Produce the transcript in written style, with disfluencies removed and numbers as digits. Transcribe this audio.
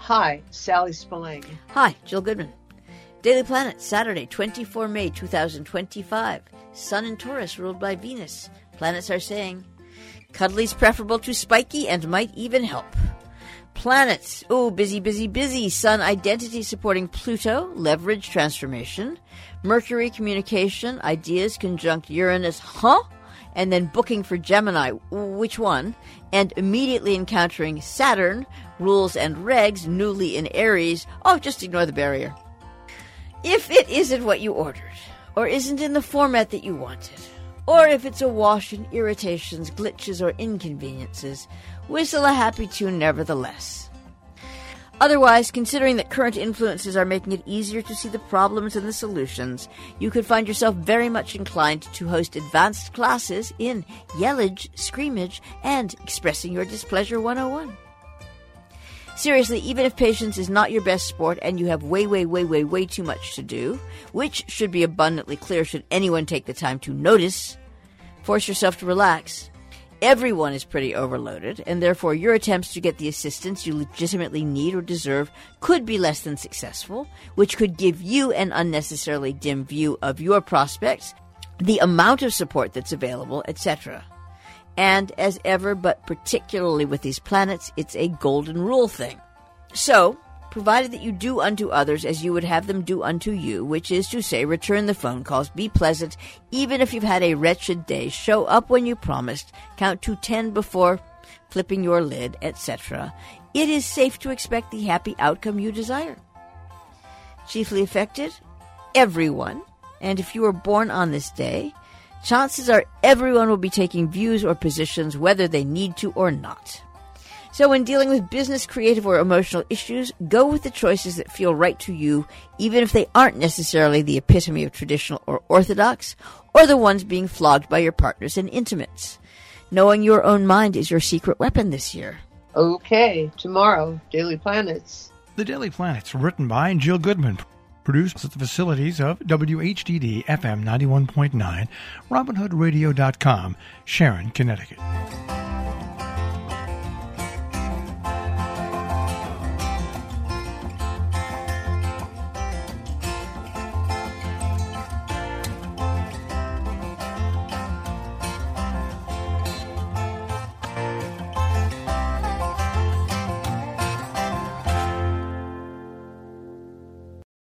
Hi, Sally Spillane. Hi, Jill Goodman. Daily Planet, Saturday, 24 May 2025. Sun in Taurus ruled by Venus. Planets are saying, cuddly's preferable to spiky and might even help. Planets, busy, busy, busy. Sun identity supporting Pluto, leverage transformation. Mercury communication, ideas conjunct Uranus, and then booking for Gemini, which one? And immediately encountering Saturn, rules and regs, newly in Aries. Just ignore the barrier. If it isn't what you ordered, or isn't in the format that you wanted, or if it's awash in irritations, glitches, or inconveniences, whistle a happy tune nevertheless. Otherwise, considering that current influences are making it easier to see the problems and the solutions, you could find yourself very much inclined to host advanced classes in yellage, screamage, and expressing your displeasure 101. Seriously, even if patience is not your best sport and you have way too much to do, which should be abundantly clear should anyone take the time to notice, force yourself to relax. Everyone is pretty overloaded, and therefore your attempts to get the assistance you legitimately need or deserve could be less than successful, which could give you an unnecessarily dim view of your prospects, the amount of support that's available, etc. And as ever, but particularly with these planets, it's a golden rule thing. So, provided that you do unto others as you would have them do unto you, which is to say, return the phone calls, be pleasant, even if you've had a wretched day, show up when you promised, count to 10 before flipping your lid, etc., it is safe to expect the happy outcome you desire. Chiefly affected? Everyone. And if you were born on this day, chances are everyone will be taking views or positions whether they need to or not. So when dealing with business, creative, or emotional issues, go with the choices that feel right to you, even if they aren't necessarily the epitome of traditional or orthodox, or the ones being flogged by your partners and intimates. Knowing your own mind is your secret weapon this year. Okay, tomorrow, Daily Planets. The Daily Planets, written by Jill Goodman. Produced at the facilities of WHDD FM 91.9, RobinHoodRadio.com, Sharon, Connecticut.